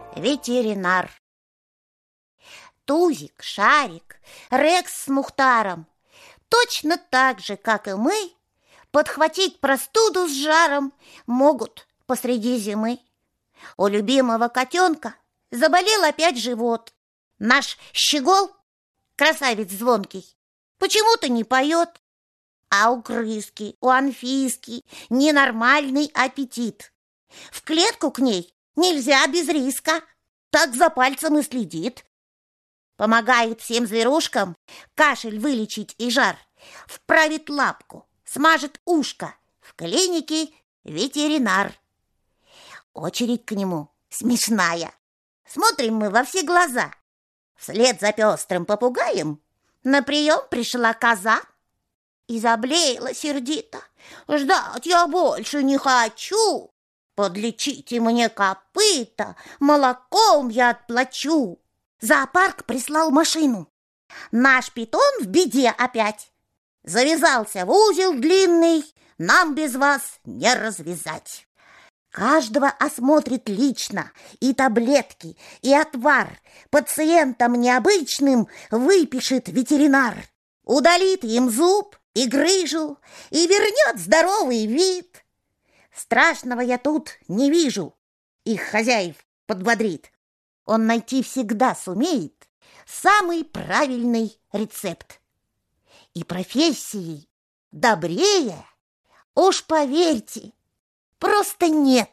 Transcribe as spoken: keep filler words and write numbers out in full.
ветеринар. Тузик, Шарик, Рекс с Мухтаром точно так же, как и мы, подхватить простуду с жаром могут посреди зимы. У любимого котенка заболел опять живот. Наш щегол, красавец звонкий, почему-то не поет. А у крыски, у Анфиски ненормальный аппетит. В клетку к ней нельзя без риска, так за пальцем и следит. Помогает всем зверушкам кашель вылечить и жар, вправит лапку, смажет ушко, в клинике ветеринар. Очередь к нему смешная. Смотрим мы во все глаза. Вслед за пестрым попугаем на прием пришла коза. И заблеяла сердито: ждать я больше не хочу. Подлечите мне копыта, молоком я отплачу. Зоопарк прислал машину. Наш питон в беде опять. Завязался в узел длинный, нам без вас не развязать. Каждого осмотрит лично, и таблетки, и отвар пациентам необычным выпишет ветеринар. Удалит им зуб и грыжу, и вернет здоровый вид. Страшного я тут не вижу, их хозяев подбодрит. Он найти всегда сумеет самый правильный рецепт. И профессией добрее, уж поверьте, просто нет.